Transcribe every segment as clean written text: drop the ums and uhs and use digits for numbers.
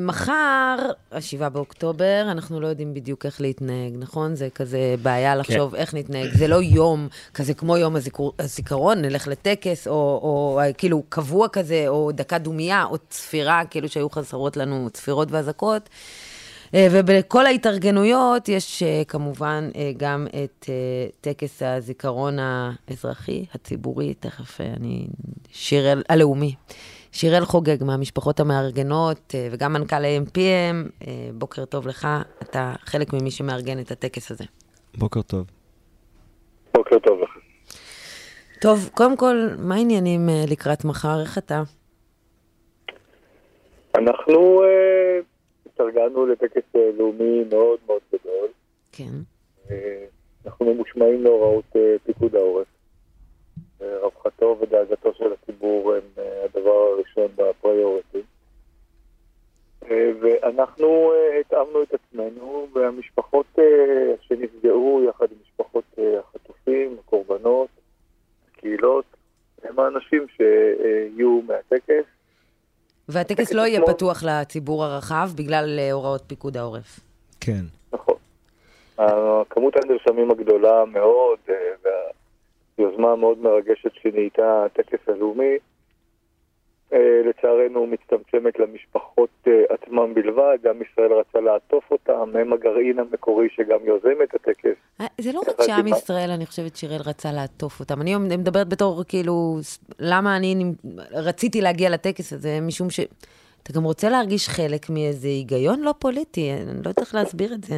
מחר, 7 באוקטובר, אנחנו לא יודעים בדיוק איך להתנהג, נכון? זה כזה בעיה לחשוב איך נתנהג. זה לא יום כזה כמו יום הזיכרון, נלך לטקס, או כאילו קבוע כזה, או דקה דומייה, או צפירה, כאילו שהיו חסרות לנו צפירות והזקות. ובכל ההתארגנויות יש כמובן גם את טקס הזיכרון האזרחי, הציבורי, תכף שיראל הלאומי. שיראל חוגג מהמשפחות המארגנות, וגם מנכ"ל AMPM, בוקר טוב לך, אתה חלק ממי שמארגן את הטקס הזה. בוקר טוב. בוקר טוב לך. טוב, קודם כל, מה העניינים לקראת מחר? איך אתה? אנחנו התארגנו לטקס לאומי מאוד מאוד גדול. כן. אנחנו ממושמעים להוראות פיקוד העורף. רווחתו ודאגתו של הציבור הם הדבר הראשון בפריוריטי. ואנחנו התאמנו את עצמנו, והמשפחות שנפגעו יחד עם משפחות החטופים, הקורבנות, הקהילות, הם האנשים שיהיו מהטקס. והטקס לא יהיה פתוח לציבור הרחב בגלל הוראות פיקוד העורף. כן. נכון. כמות הנרשמים הגדולה מאוד, והיוזמה המאוד מרגשת שנהייתה הטקס הלאומי, לצערנו מצטמצמת למשפחות עצמם בלבד, גם ישראל רצה לעטוף אותם, הם הגרעין המקורי שגם יוזם את הטקס. זה לא רק שעם ישראל, אני חושבת שיראל רצה לעטוף אותם. אני מדברת בתור כאילו, למה אני רציתי להגיע לטקס הזה, משום שאתה גם רוצה להרגיש חלק מאיזה היגיון לא פוליטי, אני לא צריך להסביר את זה.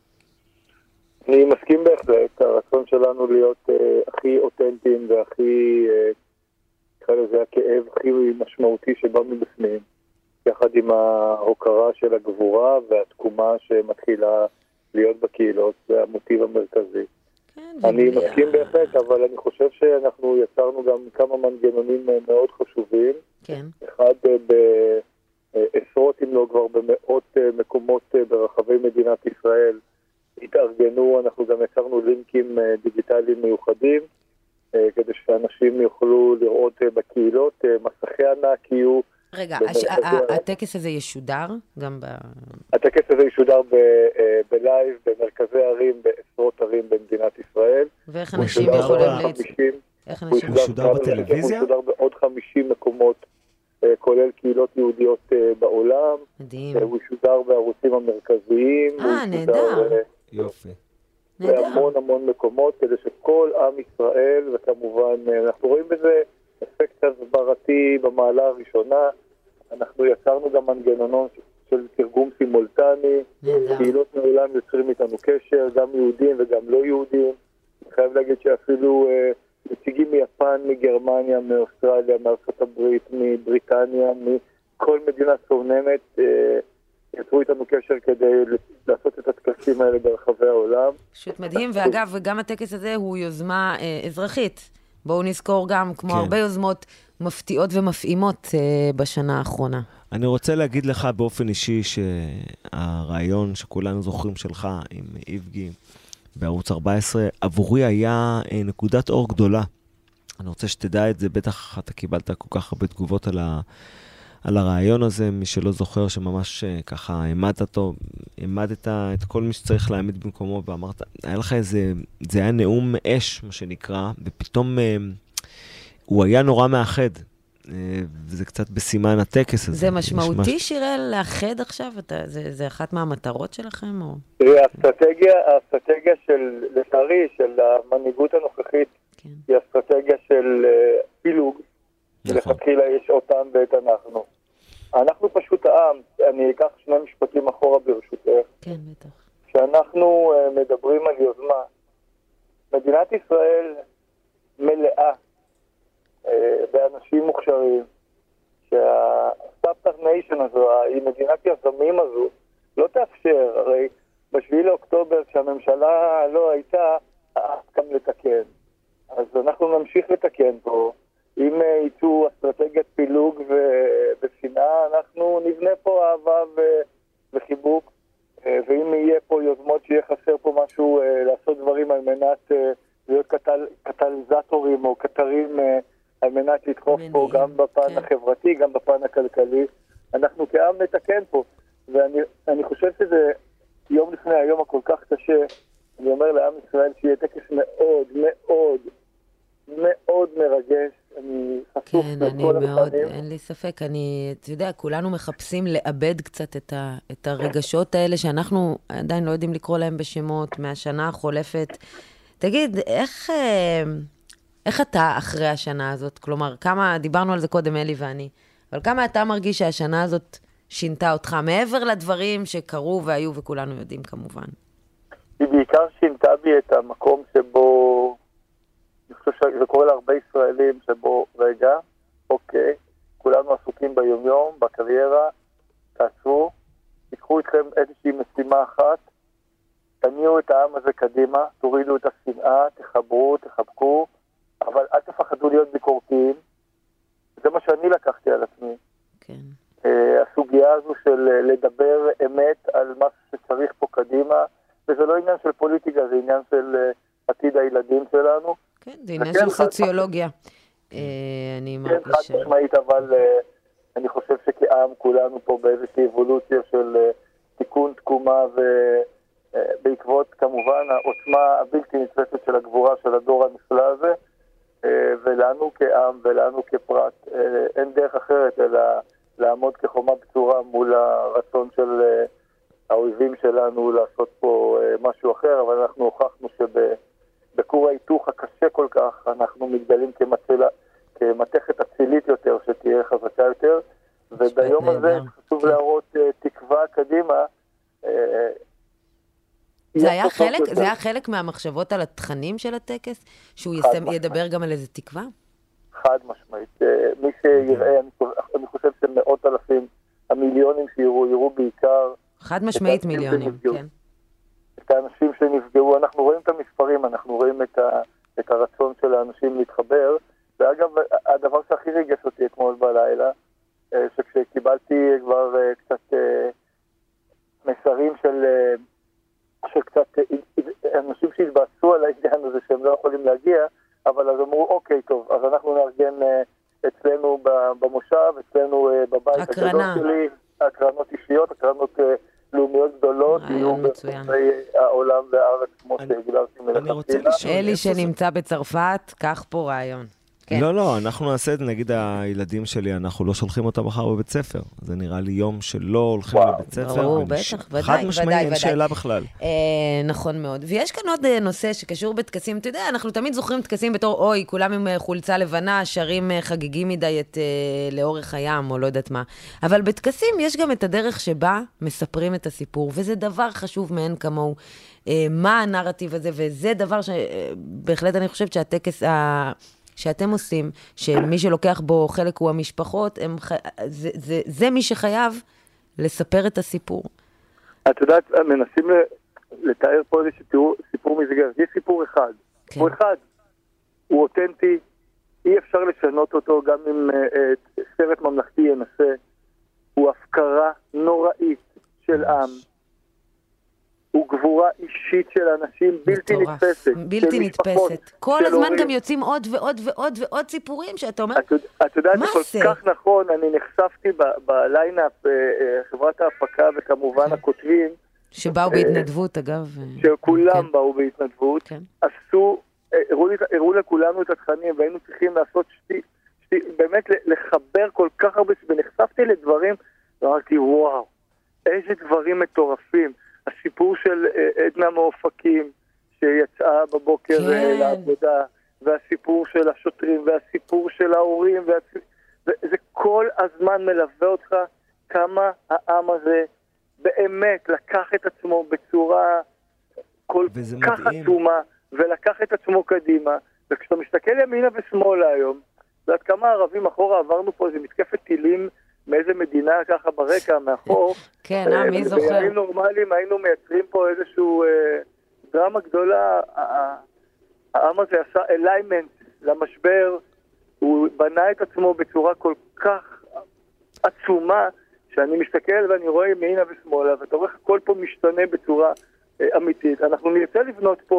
אני מסכים בהחלט, הרצון שלנו להיות הכי אותנטיים והכי... זה הכאב הכי משמעותי שבא מבפנים, יחד עם ההוקרה של הגבורה והתקומה שמתחילה להיות בקהילות, זה המוטיב המרכזי. אני מסכים בהחלט, אבל אני חושב שאנחנו יצרנו גם כמה מנגנונים מאוד חשובים. כן. אחד בעשרות אם לא כבר במאות מקומות ברחבי מדינת ישראל התארגנו, אנחנו גם יצרנו לינקים דיגיטליים מיוחדים, כדי שאנשים יוכלו לראות בקהילות, מסכי ענק יהיו... רגע, הטקס הזה ישודר גם ב... הטקס הזה ישודר בלייב, במרכזי ערים, בעשרות ערים במדינת ישראל. ואיך אנשים יכולים הוא ישודר בטלוויזיה? הוא ישודר בעוד 50 מקומות, כולל קהילות יהודיות בעולם. מדהים. הוא ישודר בערוצים המרכזיים. נהדר. יופי. בהמון המון מקומות, כדי שכל עם ישראל, וכמובן אנחנו רואים בזה אפקט הסברתי במעלה הראשונה. אנחנו יצרנו גם מנגנון של תרגום סימולטני, קהילות מעולם יוצרים איתנו קשר, גם יהודים וגם לא יהודים. אני חייב להגיד שאפילו נציגים מיפן, מגרמניה, מאוסטרליה, מארצות הברית, מבריטניה, מכל מדינה סובנמת, יצרו איתנו קשר כדי לעשות את הטקסים האלה ברחבי העולם. פשוט מדהים, ואגב, גם הטקס הזה הוא יוזמה אזרחית. בואו נזכור גם, כמו הרבה יוזמות מפתיעות ומפעימות בשנה האחרונה. אני רוצה להגיד לך באופן אישי שהרעיון שכולנו זוכרים שלך עם איבגי בערוץ 14, עבורי היה נקודת אור גדולה. אני רוצה שתדע את זה, בטח אתה קיבלת כל כך הרבה תגובות על הרעיון הזה, מי שלא זוכר שממש ככה העמדת את כל מי שצריך להעמיד במקומו, ואמרת, היה לך איזה, זה היה נאום אש, מה שנקרא, ופתאום הוא היה נורא מאחד, וזה קצת בסימן הטקס הזה. זה משמעותי, שיראל, לאחד עכשיו? זה אחת מהמטרות שלכם? תראי, האסטרטגיה של, לצערי, של המנהיגות הנוכחית, היא אסטרטגיה של פילוג, ולכתחילה יש אותם ואת אנחנו. אנחנו פשוט העם, אני אקח 2 משפטים אחורה ברשותך. כן, בטח. כשאנחנו מדברים על יוזמה, מדינת ישראל מלאה באנשים מוכשרים, שהסטארט-אפ ניישן הזו, היא מדינת יזמים הזו, לא תאפשר, הרי ב7 לאוקטובר כשהממשלה לא הייתה, גם לתקן. אז אנחנו נמשיך לתקן פה. אם ייצאו אסטרטגיית פילוג ובשנאה, אנחנו נבנה פה אהבה וחיבוק, ואם יהיה פה יוזמות שיהיה חסר פה משהו, לעשות דברים על מנת להיות קטליזטורים או קטרים על מנת לדחוף פה גם בפן החברתי, גם בפן הכלכלי, אנחנו כעם נתקן פה. שאני אומר לעם ישראל שיהיה טקס מאוד מאוד מאוד מרגש. אני חשוף לכל הפנים. אין לי ספק, אתה יודע, כולנו מחפשים לאבד קצת את הרגשות האלה שאנחנו עדיין לא יודעים לקרוא להם בשמות מהשנה החולפת. תגיד, איך אתה אחרי השנה הזאת? כלומר, דיברנו על זה קודם אלי ואני, אבל כמה אתה מרגיש שהשנה הזאת שינתה אותך, מעבר לדברים שקרו והיו וכולנו יודעים כמובן? היא בעיקר שינתה בי את המקום שבו, אני חושב שזה קורה להרבה ישראלים, שבו רגע, אוקיי, כולנו עסוקים ביומיום, בקריירה, תעצרו, תיקחו איתכם איזושהי משימה אחת, תניעו את העם הזה קדימה, תורידו את השנאה, תחברו, תחבקו, אבל אל תפחדו להיות ביקורתיים. זה מה שאני לקחתי על עצמי. כן. הסוגיה הזו של לדבר אמת על מה שצריך פה קדימה, וזה לא עניין של פוליטיקה, זה עניין של עתיד הילדים שלנו. כן, זה עניין של סוציולוגיה. אני כן, חד משמעית, אבל אני חושב שכעם כולנו פה באיזושהי אבולוציה של תיקון, תקומה, ובעקבות כמובן העוצמה הבלתי נתפסת של הגבורה של הדור הנפלא הזה, ולנו כעם ולנו כפרט, אין דרך אחרת אלא לעמוד כחומה בצורה מול הרצון של האויבים שלנו לעשות פה משהו אחר, אבל אנחנו הוכחנו שבכור ההיתוך הקשה כל כך אנחנו מתגלים כמתכת אצילית יותר שתהיה חזקה יותר, וביום הזה חשוב להראות תקווה קדימה. זה היה חלק מהמחשבות על התכנים של הטקס? שהוא ידבר גם על איזה תקווה? חד משמעית. מי שיראה, אני חושב שמאות אלפים, המיליונים יראו בעיקר... חד משמעית מיליונים, כן. את האנשים שנפגעו, אנחנו רואים את המספרים, אנחנו רואים את הרצון של האנשים להתחבר, ואגב, הדבר שהכי ריגש אותי אתמול בלילה, שכשקיבלתי כבר קצת מסרים של קצת אנשים שהתבאסו על העניין הזה שהם לא יכולים להגיע, אבל אז אמרו, אוקיי, טוב, אז אנחנו נארגן אצלנו במושב, אצלנו בבית הגדול שלי, הקרנות אישיות, הקרנות לאומיות גדולות, יהיו ברחבי העולם והארץ, כמו שהגלרתי מלכתחילה. אלי שנמצא בצרפת, כך פה רעיון. לא, אנחנו נעשה את, נגיד הילדים שלי, אנחנו לא שולחים אותם מחר בבית ספר. זה נראה לי יום שלא הולכים לבית ספר. ברור, בטח, ודאי. חד משמעי, אין שאלה בכלל. נכון מאוד. ויש כאן עוד נושא שקשור בטקסים. אתה יודע, אנחנו תמיד זוכרים טקסים בתור, אוי, כולם עם חולצה לבנה, שרים חגיגים מדי לאורך הים, או לא יודעת מה. אבל בטקסים יש גם את הדרך שבה מספרים את הסיפור, וזה דבר חשוב מאין כמוהו. מה הנרטיב הזה, וזה דבר שבהחלט אני חושבת שהטקס שאתם עושים, שמי שלוקח בו חלק הוא המשפחות, זה מי שחייב לספר את הסיפור. את יודעת, מנסים לתאר פה איזה סיפור מסגר. יש סיפור אחד. כן. הוא אחד. הוא אותנטי, אי אפשר לשנות אותו, גם אם סרט ממלכתי ינסה. הוא הפקרה נוראית של עם. הוא גבורה אישית של אנשים בלתי נתפסת. בלתי נתפסת. כל הזמן גם יוצאים עוד ועוד ועוד ועוד סיפורים שאתה אומר, את יודעת, זה כל כך נכון, אני נחשפתי בליינאפ, חברת ההפקה וכמובן הכותבים. שבאו בהתנדבות, אגב. שכולם באו בהתנדבות. הראו לכולנו את התכנים, והיינו צריכים לעשות באמת לחבר כל כך הרבה, ונחשפתי לדברים, ואמרתי, וואו, איזה דברים מטורפים. הסיפור של עדנה מאופקים שיצאה בבוקר לעבודה, והסיפור של השוטרים, והסיפור של ההורים, זה כל הזמן מלווה אותך כמה העם הזה באמת לקח את עצמו בצורה כל כך עצומה, ולקח את עצמו קדימה, וכשאתה מסתכל ימינה ושמאלה היום, ועד כמה ערבים אחורה עברנו פה איזה מתקפת טילים, מאיזה מדינה ככה ברקע, מאחור. כן, מי זוכר? בימים נורמליים היינו מייצרים פה איזשהו דרמה גדולה. העם הזה עשה אליימנט למשבר, הוא בנה את עצמו בצורה כל כך עצומה, שאני מסתכל ואני רואה ימינה ושמאלה, ואתה רואה הכל פה משתנה בצורה אמיתית. אנחנו נרצה לבנות פה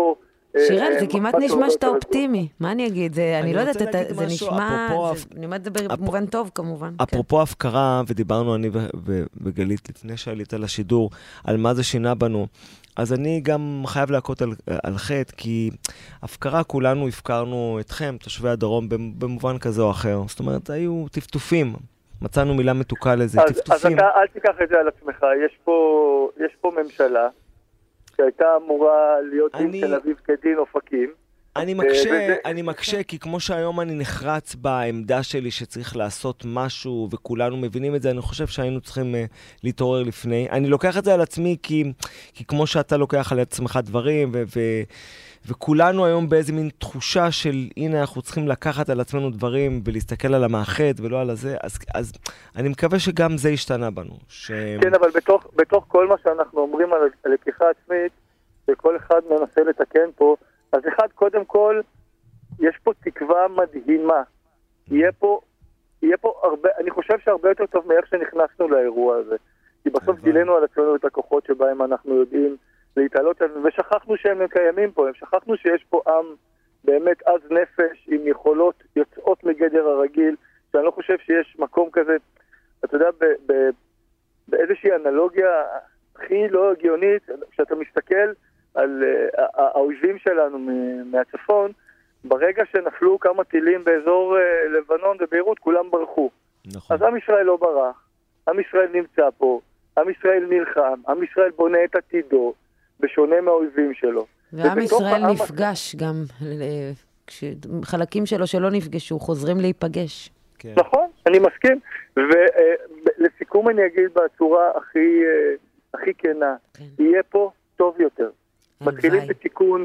שירל, זה כמעט מחמד נשמע לא שאתה יותר אופטימי. מה אני אגיד? אני לא יודעת, רוצה להגיד זה משהו, נשמע... אפרופו- אני אומרת את זה במובן טוב, כמובן. כן. אפרופו הפקרה, ודיברנו אני וגלית לפני שעלית לשידור, על מה זה שינה בנו, אז אני גם חייב להכות על חטא, כי הפקרה כולנו הפקרנו אתכם, תושבי הדרום, במובן כזה או אחר. זאת אומרת, היו טפטופים. מצאנו מילה מתוקה לזה, טפטופים. אז אתה אל תיקח את זה על עצמך, יש פה ממשלה שהייתה אמורה להיות דין תל אביב כדין אופקים. אני מקשה, כי כמו שהיום אני נחרץ בעמדה שלי שצריך לעשות משהו, וכולנו מבינים את זה, אני חושב שהיינו צריכים להתעורר לפני. אני לוקח את זה על עצמי, כי כמו שאתה לוקח על עצמך דברים, וכולנו היום באיזה מין תחושה של, הנה, אנחנו צריכים לקחת על עצמנו דברים, ולהסתכל על המאחד ולא על הזה, אז אני מקווה שגם זה השתנה בנו. כן, אבל בתוך כל מה שאנחנו אומרים על לקיחה עצמית, וכל אחד מנסה לתקן פה, אז אחד, קודם כל, יש פה תקווה מדהימה. יהיה פה הרבה, אני חושב שהרבה יותר טוב מאיך שנכנסנו לאירוע הזה. כי בסוף גילנו על עצמנו את הכוחות שבהם אנחנו יודעים להתעלות, ושכחנו שהם קיימים פה, שכחנו שיש פה עם באמת עז נפש, עם יכולות יוצאות מגדר הרגיל, שאני לא חושב שיש מקום כזה, אתה יודע, באיזושהי אנלוגיה הכי לא הגיונית, כשאתה מסתכל על האויבים שלנו מהצפון, ברגע שנפלו כמה טילים באזור לבנון וביירות, כולם ברחו. נכון. אז עם ישראל לא ברח, עם ישראל נמצא פה, עם ישראל נלחם, עם ישראל בונה את עתידו, בשונה מהאויבים שלו. ועם ישראל נפגש גם, חלקים שלו שלא נפגשו, חוזרים להיפגש. כן. נכון, אני מסכים. ולסיכום אני אגיד בצורה הכי כנה, כן. יהיה פה טוב יותר. מתחילים בתיקון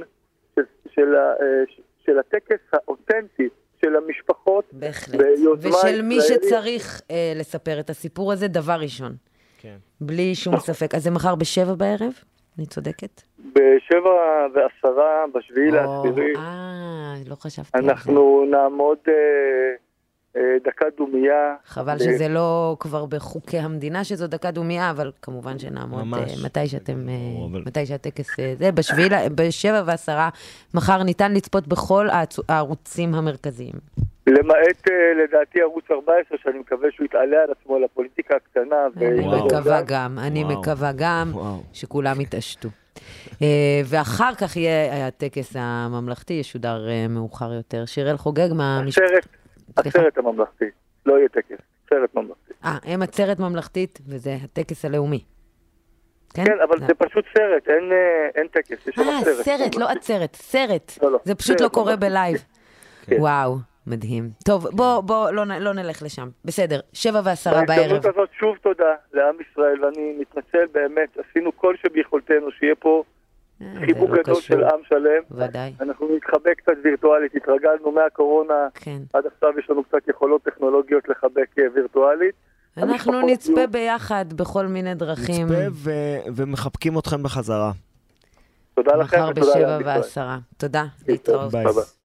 של הטקס האותנטי של המשפחות. בהחלט. ושל מי שצריך לספר את הסיפור הזה, דבר ראשון. כן. בלי שום ספק. אז זה מחר ב7 בערב? אני צודקת? ב7:10, ב7/10. לא חשבתי. אנחנו נעמוד דקה דומיה. חבל שזה לא כבר בחוקי המדינה שזו דקה דומיה, אבל כמובן שנעמוד מתי שהטקס זה, ב7:10, מחר ניתן לצפות בכל הערוצים המרכזיים. למעט לדעתי ערוץ 14, שאני מקווה שהוא יתעלה על עצמו לפוליטיקה הקטנה. אני מקווה גם שכולם יתעשתו. ואחר כך יהיה הטקס הממלכתי, ישודר מאוחר יותר. שירל חוגג הסרט הממלכתי, לא יהיה טקס, סרט ממלכתי. הם עצרת ממלכתית, וזה הטקס הלאומי. כן, אבל זה פשוט סרט, אין טקס, יש שם סרט. סרט, לא עצרת, סרט. זה פשוט לא קורה בלייב. וואו, מדהים. טוב, בוא לא נלך לשם. בסדר, 7:10 בערב. בהזדמנות הזאת שוב תודה לעם ישראל, ואני מתנצל באמת, עשינו כל שביכולתנו, שיהיה פה חיבוק גדול של עם שלם. ודאי. אנחנו נתחבק קצת וירטואלית, התרגלנו מהקורונה, עד עכשיו יש לנו קצת יכולות טכנולוגיות לחבק וירטואלית. אנחנו נצפה ביחד בכל מיני דרכים. נצפה ומחבקים אתכם בחזרה. תודה לכם ותודה לכם. מחר ב7:10. תודה, להתראות.